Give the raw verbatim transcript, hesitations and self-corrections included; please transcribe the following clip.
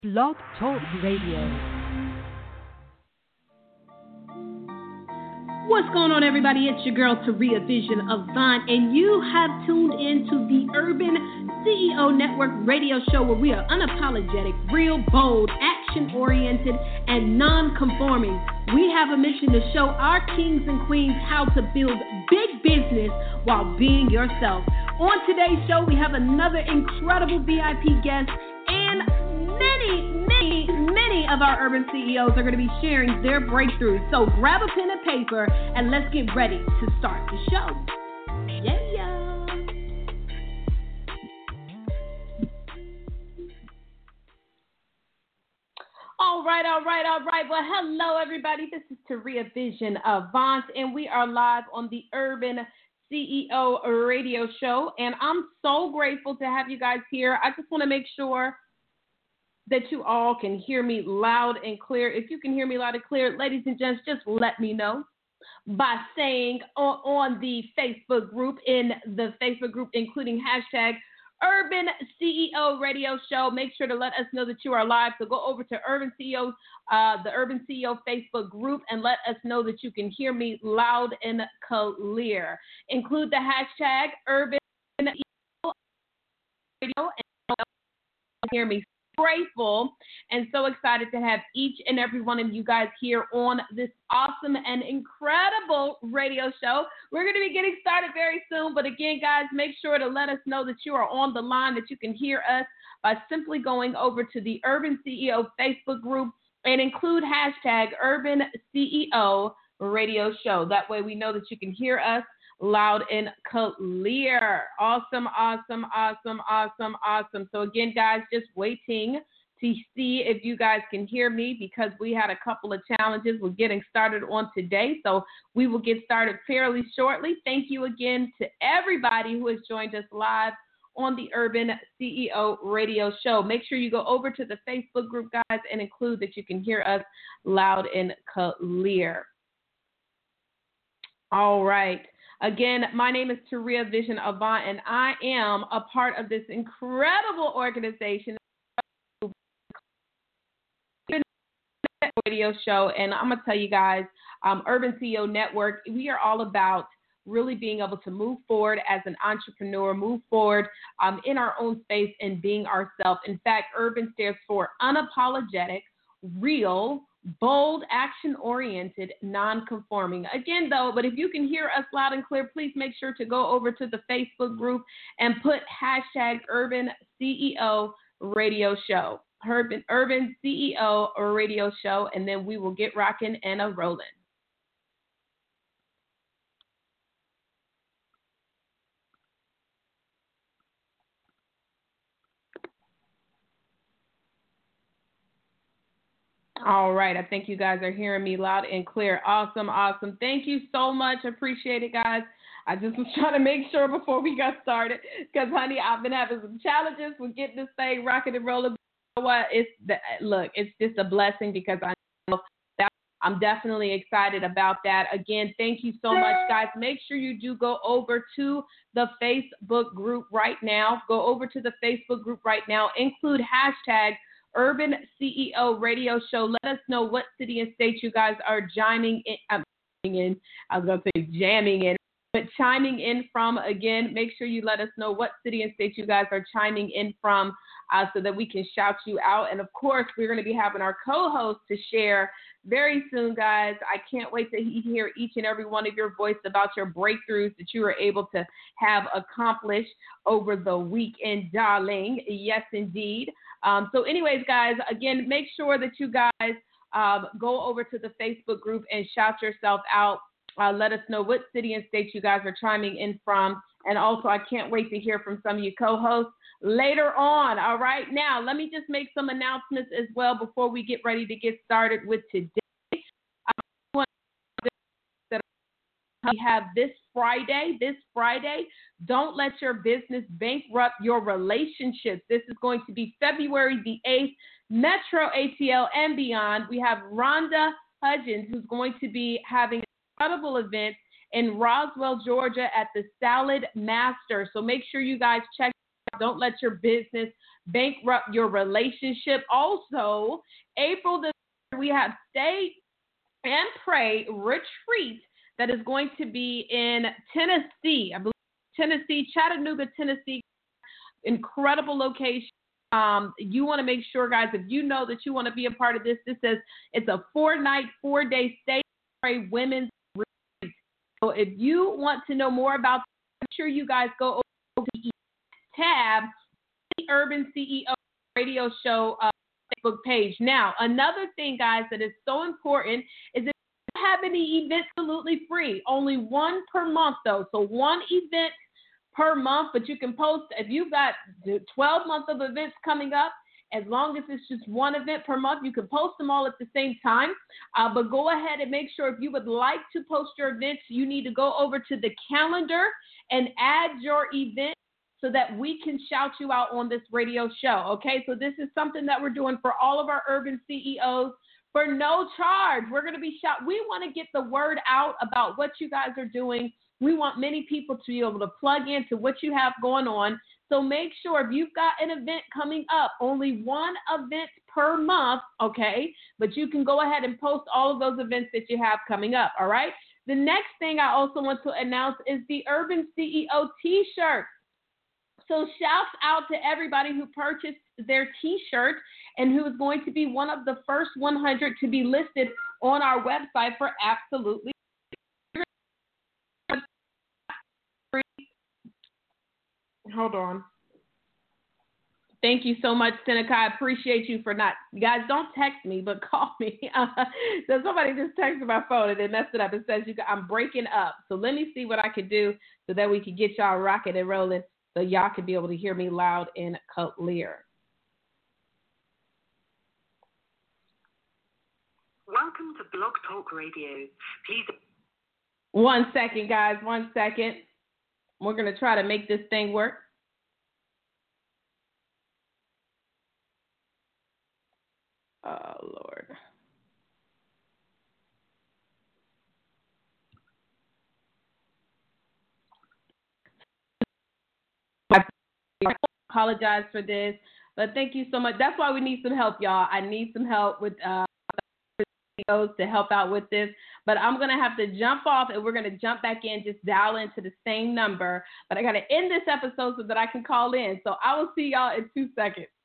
Blog Talk Radio. What's going on, everybody? It's your girl, Taria Vision Avant, and you have tuned in to the Urban C E O Network radio show, where we are unapologetic, real, bold, action-oriented, and non-conforming. We have a mission to show our kings and queens how to build big business while being yourself. On today's show, we have another incredible V I P guest, and many, many, many of our urban C E Os are going to be sharing their breakthroughs. So grab a pen and paper and let's get ready to start the show. Yeah, yeah. All right, all right, all right. Well, hello, everybody. This is Taria Vision Avant, and we are live on the Urban C E O radio show. And I'm so grateful to have you guys here. I just want to make sure that you all can hear me loud and clear. If you can hear me loud and clear, ladies and gents, just let me know by saying on, on the Facebook group, in the Facebook group, including hashtag Urban C E O Radio Show. Make sure to let us know that you are live. So go over to Urban C E O, uh, the Urban C E O Facebook group, and let us know that you can hear me loud and clear. Include the hashtag Urban C E O Radio and hear me. Grateful and so excited to have each and every one of you guys here on this awesome and incredible radio show. We're going to be getting started very soon, but again, guys, make sure to let us know that you are on the line, that you can hear us by simply going over to the Urban C E O Facebook group and include hashtag Urban C E O Radio Show. That way we know that you can hear us loud and clear. Awesome, awesome, awesome, awesome, awesome. So again, guys, just waiting to see if you guys can hear me, because we had a couple of challenges with getting started on today. So we will get started fairly shortly. Thank you again to everybody who has joined us live on the Urban C E O radio show. Make sure you go over to the Facebook group, guys, and include that you can hear us loud and clear. All right. Again, my name is Taria Vision Avant, and I am a part of this incredible organization, radio show. And I'm going to tell you guys, um, Urban C E O Network, we are all about really being able to move forward as an entrepreneur, move forward um, in our own space and being ourselves. In fact, Urban stands for unapologetic, real, bold, action-oriented, non-conforming. Again, though, but if you can hear us loud and clear, please make sure to go over to the Facebook group and put hashtag Urban C E O Radio Show. Urban, Urban C E O Radio Show, and then we will get rocking and a rolling. All right. I think you guys are hearing me loud and clear. Awesome. Awesome. Thank you so much. Appreciate it, guys. I just was trying to make sure before we got started, because, honey, I've been having some challenges with getting this thing rocking and rolling. You know what? It's the, look, it's just a blessing, because I know that I'm definitely excited about that. Again, thank you so much, guys. Make sure you do go over to the Facebook group right now. Go over to the Facebook group right now. Include hashtag Urban C E O Radio Show. Let us know what city and state you guys are chiming in. I'm in. I was going to say jamming in, but chiming in from. Again, make sure you let us know what city and state you guys are chiming in from, uh, so that we can shout you out. And of course, we're going to be having our co-host to share very soon, guys. I can't wait to hear each and every one of your voice about your breakthroughs that you were able to have accomplished over the weekend, darling. Yes, indeed. Um, so anyways, guys, again, make sure that you guys um, go over to the Facebook group and shout yourself out. Uh, let us know what city and state you guys are chiming in from. And also, I can't wait to hear from some of you co-hosts later on. All right. Now, let me just make some announcements as well before we get ready to get started with today. We have this Friday, this Friday, Don't Let Your Business Bankrupt Your Relationships. This is going to be February the eighth, Metro A T L and beyond. We have Rhonda Hudgens, who's going to be having an incredible event in Roswell, Georgia at the Salad Master. So make sure you guys check Don't let your business bankrupt your relationship. Also, April the we have Stay and Pray retreat that is going to be in Tennessee. I believe Tennessee, Chattanooga, Tennessee. Incredible location. Um, you want to make sure, guys, if you know that you want to be a part of this, this says it's a four-night, four-day Stay and Pray women's retreat. So if you want to know more about this, make sure you guys go over to the tab, the Urban C E O Radio Show uh, Facebook page. Now, another thing, guys, that is so important is if you have any events absolutely free, only one per month, though. So one event per month, but you can post, if you've got twelve months of events coming up, as long as it's just one event per month, you can post them all at the same time. Uh, but go ahead and make sure if you would like to post your events, you need to go over to the calendar and add your event so that we can shout you out on this radio show. Okay, so this is something that we're doing for all of our urban C E Os for no charge. We're going to be shout. We want to get the word out about what you guys are doing. We want many people to be able to plug into what you have going on. So make sure if you've got an event coming up, only one event per month, okay? But you can go ahead and post all of those events that you have coming up, all right? The next thing I also want to announce is the Urban C E O T-shirt. So shouts out to everybody who purchased their T-shirt and who is going to be one of the first one hundred to be listed on our website for absolutely Hold on. Thank you so much, Seneca. I appreciate you for not, guys, don't text me, but call me. Uh, so somebody just texted my phone and they messed it up. It says you got, I'm breaking up. So let me see what I can do so that we can get y'all rocking and rolling so y'all can be able to hear me loud and clear. Welcome to Blog Talk Radio. Please. One second, guys. One second. We're going to try to make this thing work. Oh, Lord. I apologize for this, but thank you so much. That's why we need some help, y'all. I need some help with uh, to help out with this, but I'm going to have to jump off and we're going to jump back in, just dial into the same number, but I got to end this episode so that I can call in. So I will see y'all in two seconds.